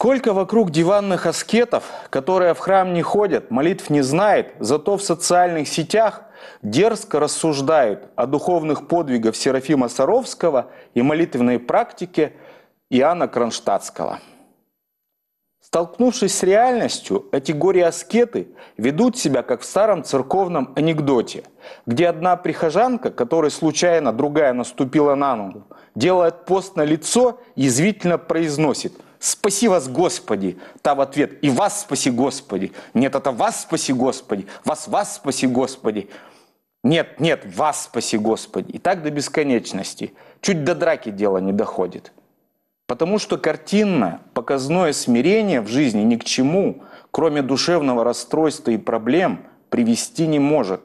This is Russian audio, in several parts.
Сколько вокруг диванных аскетов, которые в храм не ходят, молитв не знают, зато в социальных сетях дерзко рассуждают о духовных подвигах Серафима Саровского и молитвенной практике Иоанна Кронштадтского. Столкнувшись с реальностью, эти горе-аскеты ведут себя, как в старом церковном анекдоте, где одна прихожанка, которой случайно другая наступила на ногу, делает пост на лицо и язвительно произносит: «Спаси вас, Господи!» Та в ответ: «И вас спаси, Господи!» «Нет, это вас спаси, Господи!» «Вас спаси, Господи!» «Нет, вас спаси, Господи!» И так до бесконечности. Чуть до драки дело не доходит. Потому что картинное, показное смирение в жизни ни к чему, кроме душевного расстройства и проблем, привести не может.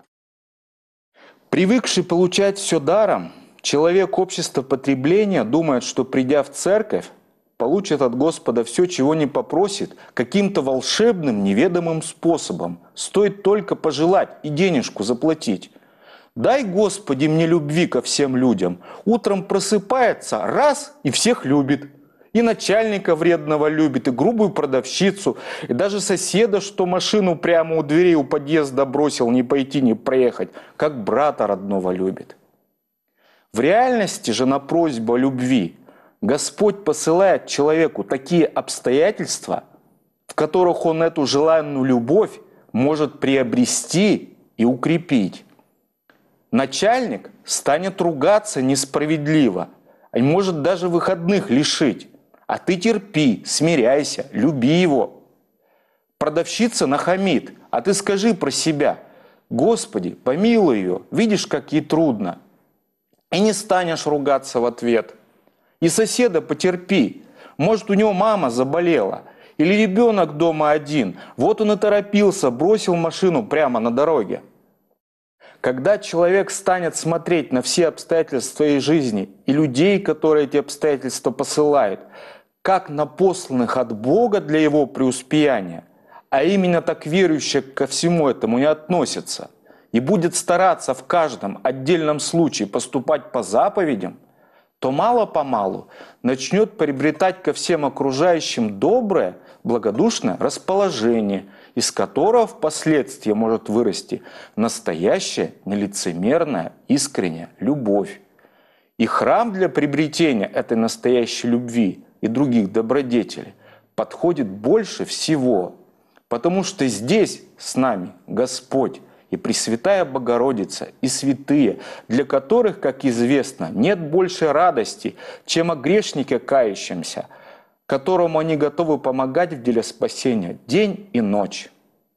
Привыкший получать все даром, человек общества потребления думает, что, придя в церковь, получит от Господа все, чего не попросит, каким-то волшебным, неведомым способом. Стоит только пожелать и денежку заплатить. Дай, Господи, мне любви ко всем людям. Утром просыпается, раз, и всех любит. И начальника вредного любит, и грубую продавщицу, и даже соседа, что машину прямо у дверей у подъезда бросил, не пойти, не проехать, как брата родного любит. В реальности же на просьбу о любви Господь посылает человеку такие обстоятельства, в которых он эту желанную любовь может приобрести и укрепить. Начальник станет ругаться несправедливо, и может даже выходных лишить. А ты терпи, смиряйся, люби его. Продавщица нахамит, а ты скажи про себя: «Господи, помилуй ее, видишь, как ей трудно». И не станешь ругаться в ответ. И соседа потерпи, может, у него мама заболела, или ребенок дома один, вот он и торопился, бросил машину прямо на дороге. Когда человек станет смотреть на все обстоятельства своей жизни и людей, которые эти обстоятельства посылают, как на посланных от Бога для его преуспеяния, а именно так верующий ко всему этому не относится, и будет стараться в каждом отдельном случае поступать по заповедям, то мало-помалу начнет приобретать ко всем окружающим доброе, благодушное расположение, из которого впоследствии может вырасти настоящая, нелицемерная, искренняя любовь. И храм для приобретения этой настоящей любви и других добродетелей подходит больше всего, потому что здесь с нами Господь и Пресвятая Богородица, и святые, для которых, как известно, нет большей радости, чем о грешнике кающемся, которому они готовы помогать в деле спасения день и ночь.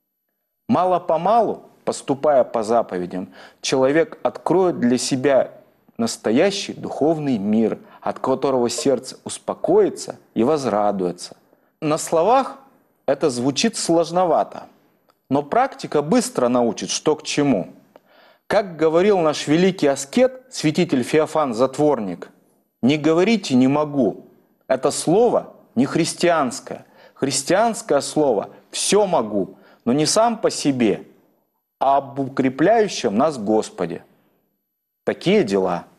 Мало-помалу, поступая по заповедям, человек откроет для себя настоящий духовный мир, от которого сердце успокоится и возрадуется. На словах это звучит сложновато, но практика быстро научит, что к чему. Как говорил наш великий аскет, святитель Феофан Затворник: «Не говорите «не могу». Это слово не христианское. Христианское слово «все могу», но не сам по себе, а об укрепляющем нас Господе». Такие дела.